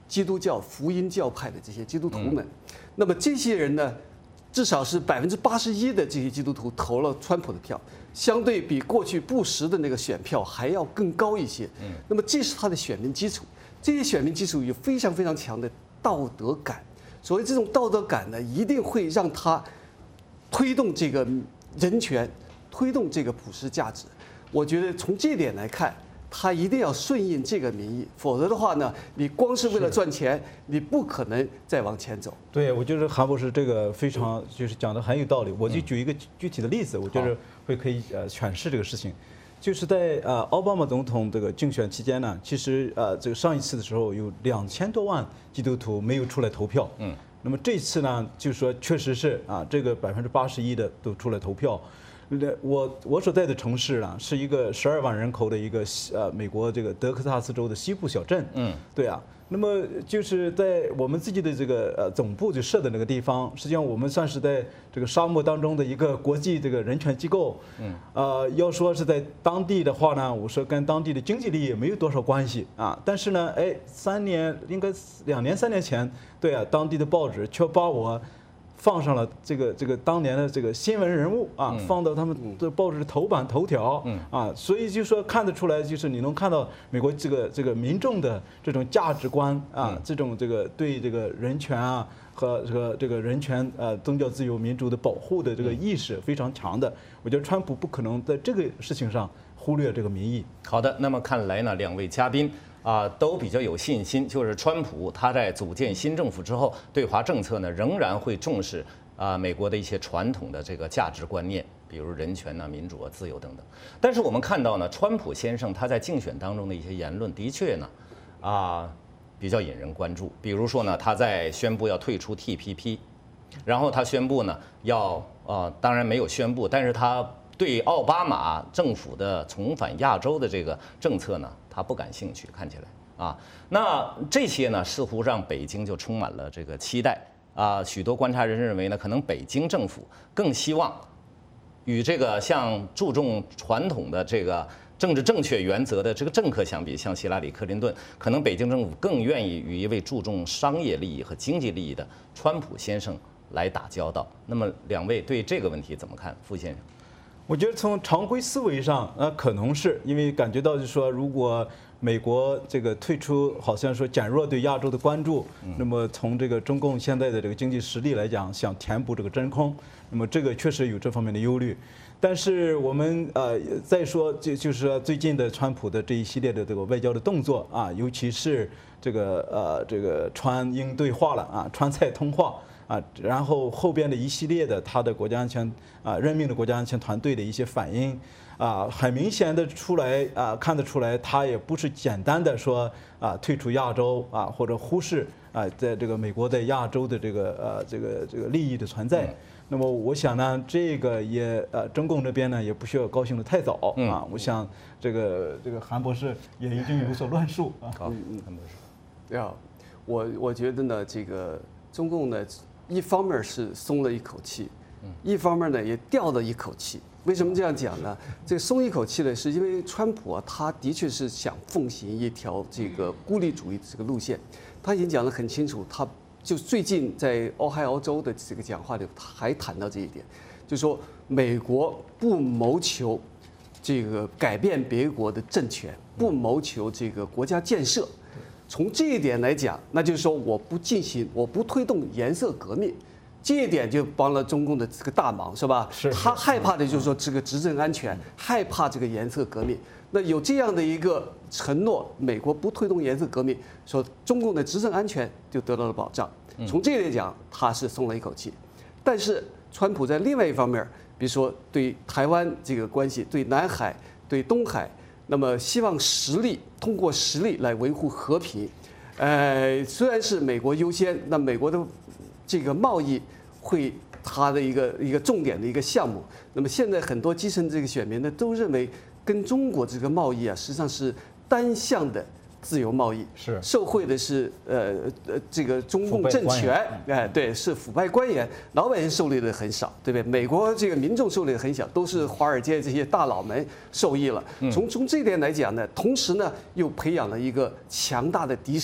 基督教福音教派的这些基督徒们。那么这些人呢，至少是百分之八十一的这些基督徒投了川普的票，相对比过去布什的那个选票还要更高一些。那么这是他的选民基础，这些选民基础有非常非常强的道德感。所谓这种道德感呢，一定会让他推动这个人权，推动这个普世价值。我觉得从这点来看，他一定要顺应这个民意，否则的话呢，你光是为了赚钱，你不可能再往前走。 对，我觉得韩博士这个非常就是讲的很有道理。我就举一个具体的例子，我觉得会可以呃诠释这个事情。就是在呃奥巴马总统这个竞选期间呢，其实呃这个上一次的时候有两千多万基督徒没有出来投票。嗯。那么这次呢，就是说确实是啊，这个百分之八十一的都出来投票。我我所在的城市呢，是一个十二万人口的一个呃美国这个德克萨斯州的西部小镇。嗯，对啊。那么就是在我们自己的这个呃总部就设的那个地方，实际上我们算是在这个沙漠当中的一个国际这个人权机构。嗯，呃，要说是在当地的话呢，我说跟当地的经济利益没有多少关系啊。但是呢，哎，三年应该两年三年前，对啊，当地的报纸却把我放上了这个这个当年的这个新闻人物啊，放到他们的报纸的头版头条啊，所以就说看得出来，就是你能看到美国这个这个民众的这种价值观啊，这种这个对这个人权啊和这个这个人权呃宗教自由民主的保护的这个意识非常强的。我觉得川普不可能在这个事情上忽略这个民意。 好的，那么看来呢，两位嘉宾啊，都比较有信心，就是川普他在组建新政府之后，对华政策呢仍然会重视啊美国的一些传统的这个价值观念，比如人权呐、民主啊、自由等等。但是我们看到呢，川普先生他在竞选当中的一些言论，的确呢啊比较引人关注。比如说呢，他在宣布要退出 T P P， 然后他宣布呢要呃，当然没有宣布，但是他对奥巴马政府的重返亚洲的这个政策呢，他不感兴趣，看起来啊，那这些呢，似乎让北京就充满了这个期待啊。许多观察人认为呢，可能北京政府更希望与这个像注重传统的这个政治正确原则的这个政客相比，像希拉里、克林顿，可能北京政府更愿意与一位注重商业利益和经济利益的川普先生来打交道。那么，两位对这个问题怎么看？傅先生？ 我觉得从常规思维上，呃，可能是因为感觉到就是说，如果美国这个退出，好像说减弱对亚洲的关注，那么从这个中共现在的这个经济实力来讲，想填补这个真空，那么这个确实有这方面的忧虑。但是我们呃再说，就就是说最近的川普的这一系列的这个外交的动作啊，尤其是这个呃这个川英对话了啊，川菜通话。啊，然后后边的一系列的他的国家安全啊任命的国家安全团队的一些反应啊，很明显的出来啊，看得出来他也不是简单的说啊退出亚洲啊或者忽视啊在这个美国在亚洲的这个呃这个这个利益的存在。那么我想呢，这个也呃中共这边呢也不需要高兴的太早啊。我想这个这个韩博士也已经有所论述啊。 好，韩博士。 呀，我我觉得呢，这个中共呢。一方面是松了一口气，一方面呢也吊了一口气。为什么这样讲呢？这个松一口气呢，是因为川普啊，他的确是想奉行一条这个孤立主义的这个路线。他已经讲得很清楚，他就最近在俄亥俄州的这个讲话里，他还谈到这一点，就说美国不谋求这个改变别国的政权，不谋求这个国家建设。从这一点来讲，那就是说我不进行，我不推动颜色革命，这一点就帮了中共的这个大忙，是吧？是。他害怕的就是说这个执政安全，害怕这个颜色革命。那有这样的一个承诺，美国不推动颜色革命，说中共的执政安全就得到了保障。从这一点讲，他是松了一口气。但是川普在另外一方面，比如说对台湾这个关系，对南海、对东海。那么希望实力通过实力来维护和平，呃，虽然是美国优先，那美国的这个贸易会它的一个一个重点的一个项目。那么现在很多基层这个选民呢都认为，跟中国这个贸易啊，实际上是单向的自由贸易，是受惠的是呃呃这个中共政权，哎，对，是腐败官员，老百姓受益的很少，对不对？美国这个民众受益的很小，都是华尔街这些大佬们受益了。从从这点来讲呢，同时呢又培养了一个强大的敌手，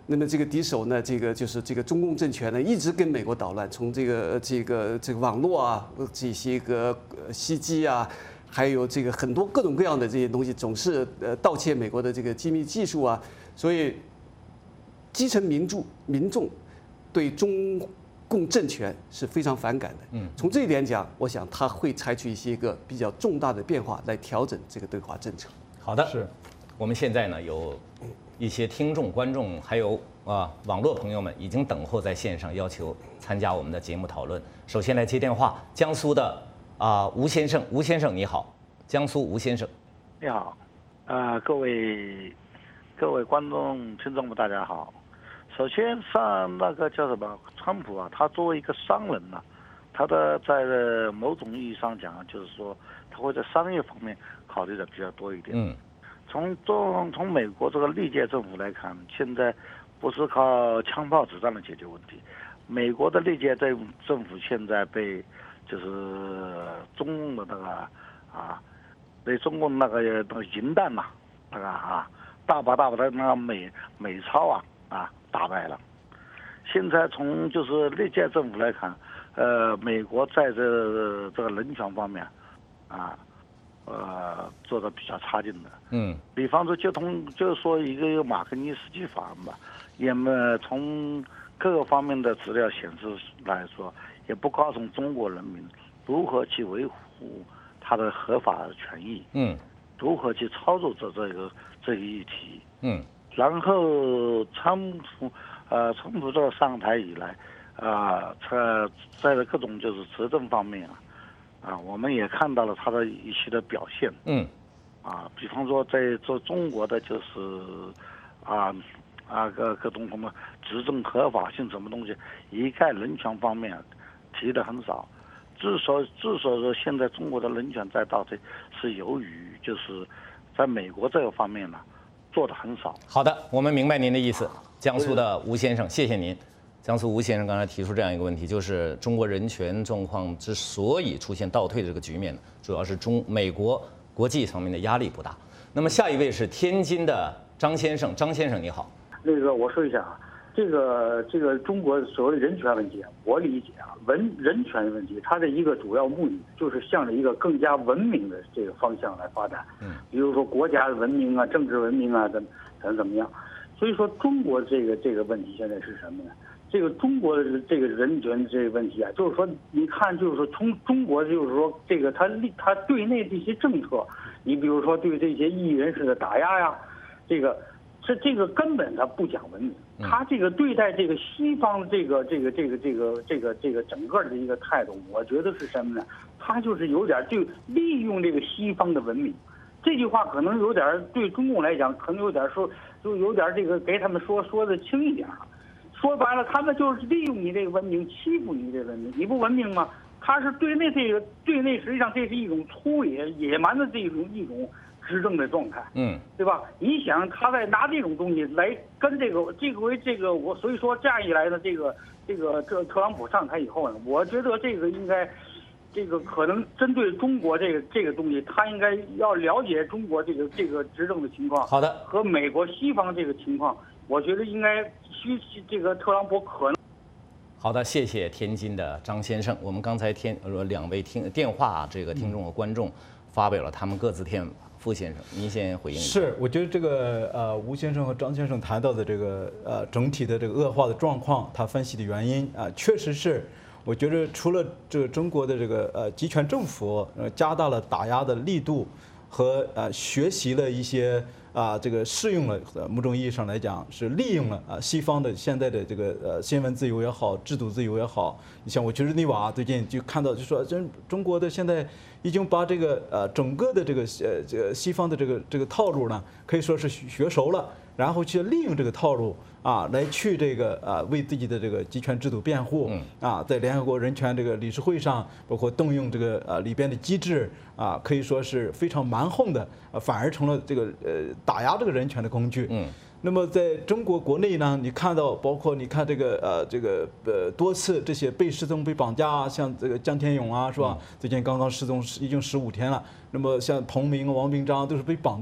那么这个敌手呢，这个就是这个中共政权呢，一直跟美国捣乱，从这个这个这个网络啊，这些个袭击啊，还有这个很多各种各样的这些东西，总是呃盗窃美国的这个机密技术啊，所以基层民众民众对中共政权是非常反感的。嗯，从这一点讲，我想他会采取一些个比较重大的变化来调整这个对华政策。 好的，是我们现在呢有。一些听众、观众还有啊网络朋友们已经等候在线上，要求参加我们的节目讨论。首先来接电话，江苏的啊吴先生，吴先生你好，江苏吴先生， 你好，啊、呃、各位各位观众、听众们大家好。首先上那个叫什么，川普啊，他作为一个商人呢、啊，他的在某种意义上讲，就是说他会在商业方面考虑的比较多一点。嗯。从中从美国这个历届政府来看，现在不是靠枪炮子弹来解决问题。美国的历届政政府现在被就是中共的那个啊，被中共那个那个银弹呐、啊，那个啊大把大把的那个美美钞啊啊打败了。现在从就是历届政府来看，呃，美国在这这个人权方面啊。呃，做的比较差劲的，嗯，比方说就通，就说一个马格尼斯基法案吧，也没从各个方面的资料显示来说，也不告诉中国人民如何去维护他的合法权益，嗯，如何去操作这这个这个议题，嗯，然后川普，呃，川普这个上台以来，啊、呃，在在各种就是执政方面啊。啊，我们也看到了他的一些的表现，嗯，啊，比方说在做中国的就是，啊啊各各种什么执政合法性什么东西，一概人权方面提的很少。之所之所以说现在中国的人权在倒退，是由于就是在美国这个方面呢做的很少。 好的，我们明白您的意思，江苏的吴先生，谢谢您。江苏吴先生刚才提出这样一个问题，就是中国人权状况之所以出现倒退的这个局面，主要是中美国国际方面的压力不大。那么下一位是天津的张先生，张先生你好。 那个我说一下啊，这个这个中国所谓人权问题，我理解啊，文人权问题，它的一个主要目的就是向着一个更加文明的这个方向来发展。嗯，比如说国家的文明啊，政治文明啊，怎怎怎么样？所以说中国这个这个问题现在是什么呢？这个中国的这个人权这个问题啊，就是说，你看，就是说，从中国就是说，这个他他对内这些政策，你比如说对这些异议人士的打压呀，这个是这个根本他不讲文明，他这个对待这个西方这个这个这个这个这个这个整个的一个态度，我觉得是什么呢？他就是有点就利用这个西方的文明。这句话可能有点对中共来讲，可能有点说，就有点这个给他们说说的轻一点了。说白了，他们就是利用你这个文明，欺负你这个文明。你不文明吗？他是对内这个对内，实际上这是一种粗野野蛮的这种一种执政的状态，嗯，对吧？你想他在拿这种东西来跟这个这个为这个我，所以说这样一来呢，这个这个这特朗普上台以后呢，我觉得这个应该。这个可能针对中国这个这个东西，他应该要了解中国这个这个执政的情况， 好的， 和美国西方这个情况，我觉得应该需这个特朗普可能。 好的，谢谢天津的张先生。我们刚才天呃两位听电话这个听众和观众发表了他们各自听法。傅先生，您先回应一下。 是，我觉得这个呃吴先生和张先生谈到的这个呃整体的这个恶化的状况，他分析的原因啊、呃，确实是。我觉得除了这个中国的这个呃集权政府呃加大了打压的力度，和呃学习了一些啊这个适用了某种意义上来讲是利用了啊西方的现在的这个呃新闻自由也好，制度自由也好。你像我觉得内瓦最近就看到就说真中国的现在已经把这个呃整个的这个呃这个西方的这个这个套路呢可以说是学熟了，然后去利用这个套路。啊，来去这个啊，为自己的这个集权制度辩护啊，在联合国人权这个理事会上，包括动用这个啊里边的机制啊，可以说是非常蛮横的，反而成了这个呃打压这个人权的工具。嗯。那么在中国国内呢，你看到包括你看这个呃这个呃多次这些被失踪被绑架啊，像这个江天勇啊是吧？最近刚刚失踪已经十五天了。那么像彭明、王炳章都是被绑架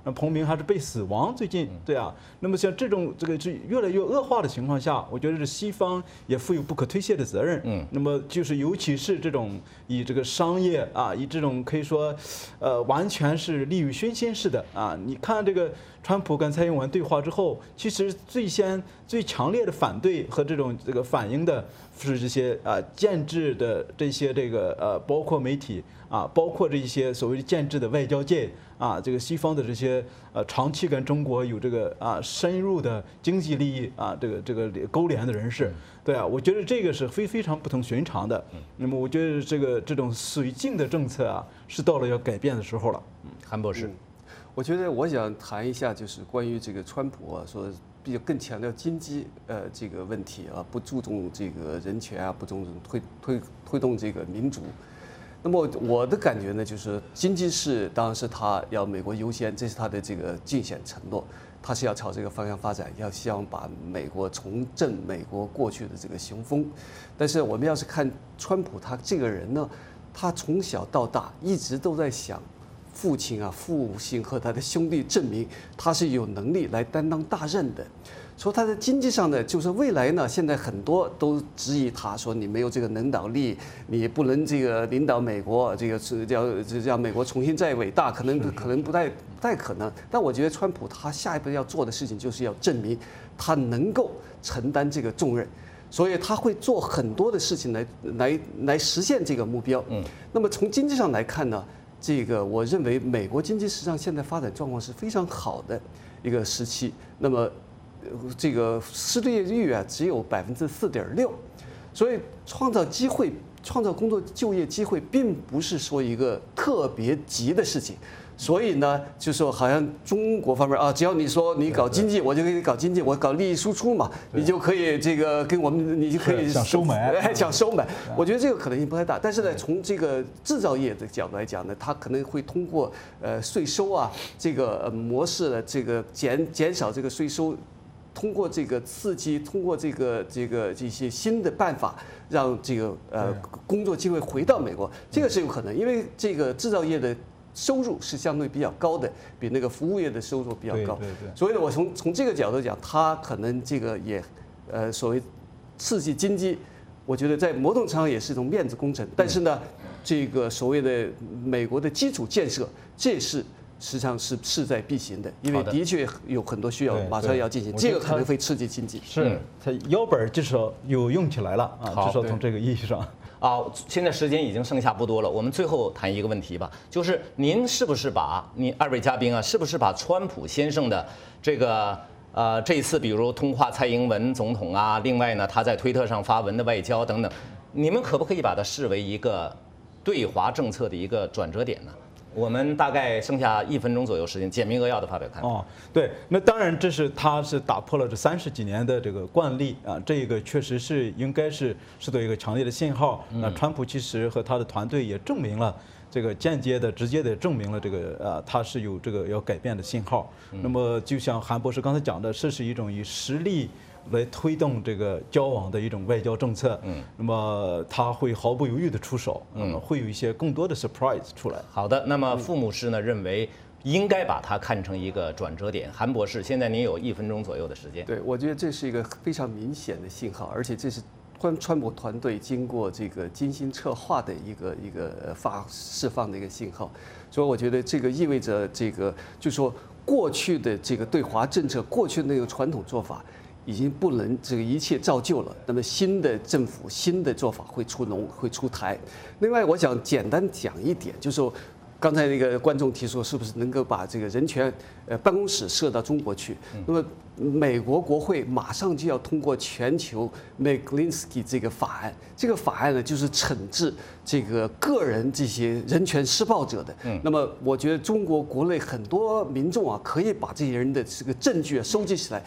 那彭明还是被死亡。最近，对啊，那么像这种这个是越来越恶化的情况下，我觉得是西方也负有不可推卸的责任。嗯，那么就是尤其是这种以这个商业啊，以这种可以说，呃，完全是利欲熏心式的啊。你看这个川普跟蔡英文对话之后，其实最先最强烈的反对和这种这个反应的是这些啊建制的这些这个呃，包括媒体啊，包括这些所谓的建制的外交界啊，这个西方的这些呃长期跟中国有这个啊深入的经济利益啊这个这个勾连的人士，对啊，我觉得这个是非非常不同寻常的。那么我觉得这个这种绥靖的政策啊，是到了要改变的时候了。 嗯，韩博士。 我觉得我想谈一下，就是关于这个川普啊，说比较更强调经济呃这个问题啊，不注重这个人权啊，不注重推推推动这个民主。那么我的感觉呢，就是经济是当然是他要美国优先，这是他的这个竞选承诺，他是要朝这个方向发展，要希望把美国重振美国过去的这个雄风。但是我们要是看川普他这个人呢，他从小到大一直都在想。父亲啊，父亲和他的兄弟证明他是有能力来担当大任的。说他在经济上呢，就是未来呢，现在很多都质疑他说你没有这个领导力，你不能这个领导美国，这个是叫让美国重新再伟大，可能可能不太不太可能。但我觉得川普他下一步要做的事情就是要证明他能够承担这个重任。所以他会做很多的事情来来来实现这个目标。嗯，那么从经济上来看呢？这个我认为美国经济实际上现在发展状况是非常好的一个时期。那么，这个失业率啊只有百分之四点六，所以创造机会、创造工作就业机会，并不是说一个特别急的事情。所以呢，就说好像中国方面啊，只要你说你搞经济，我就给你搞经济，我搞利益输出嘛，你就可以这个跟我们，你就可以想收买， 哎，想收买。我觉得这个可能性不太大。但是呢，从这个制造业的角度来讲呢，它可能会通过呃税收啊这个模式的这个减减少这个税收，通过这个刺激，通过这个这个这些新的办法，让这个呃工作机会回到美国，这个是有可能，因为这个制造业的。收入是相对比较高的，比那个服务业的收入比较高， 对对对。 所以呢，我从从这个角度讲，它可能这个也，呃，所谓刺激经济，我觉得在某种程度上也是一种面子工程。但是呢，这个所谓的美国的基础建设，这是实际上是势在必行的，因为的确有很多需要马上要进行，这个可能会刺激经济。 是，它腰本至少有用起来了啊，至少从这个意义上。 啊，现在时间已经剩下不多了，我们最后谈一个问题吧，就是您是不是把您二位嘉宾啊，是不是把川普先生的这个呃这一次比如通话蔡英文总统啊，另外呢他在推特上发文的外交等等，你们可不可以把它视为一个对华政策的一个转折点呢？我们大概剩下一分钟左右时间，简明扼要的发表看法。 哦，对，那当然这是他是打破了这三十几年的这个惯例啊，这个确实是应该是是对一个强烈的信号。那川普其实和他的团队也证明了这个间接的、直接的证明了这个呃他是有这个要改变的信号。那么就像韩博士刚才讲的，这是一种以实力来推动这个交往的一种外交政策，嗯，那么他会毫不犹豫的出手，嗯，会有一些更多的 surprise 出来。 好的，那么傅牧师呢认为应该把它看成一个转折点。韩博士，现在您有一分钟左右的时间。 对，我觉得这是一个非常明显的信号，而且这是川川普团队经过这个精心策划的一个一个发释放的一个信号，所以我觉得这个意味着这个就说过去的这个对华政策，过去的那个传统做法。已经不能这个一切照旧了。那么新的政府、新的做法会出笼、会出台。另外，我想简单讲一点，就是说，刚才那个观众提出，是不是能够把这个人权呃办公室设到中国去？那么美国国会马上就要通过全球 Magnitsky 这个法案，这个法案呢就是惩治这个个人这些人权施暴者的。那么我觉得中国国内很多民众啊，可以把这些人的这个证据啊收集起来。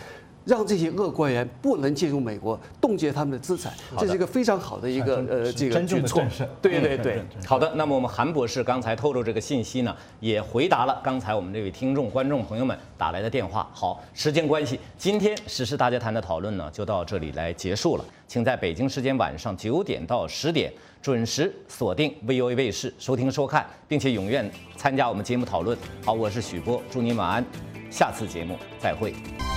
让这些俄官员不能进入美国，冻结他们的资产，这是一个非常好的一个呃这个举措。对对对， 好的。那么我们韩博士刚才透露这个信息呢，也回答了刚才我们这位听众观众朋友们打来的电话。好，时间关系，今天时事大家谈的讨论呢就到这里来结束了。请在北京时间晚上九点到十点准时锁定 V O A 卫视收听收看，并且踊跃参加我们节目讨论。好，我是许波，祝您晚安，下次节目再会。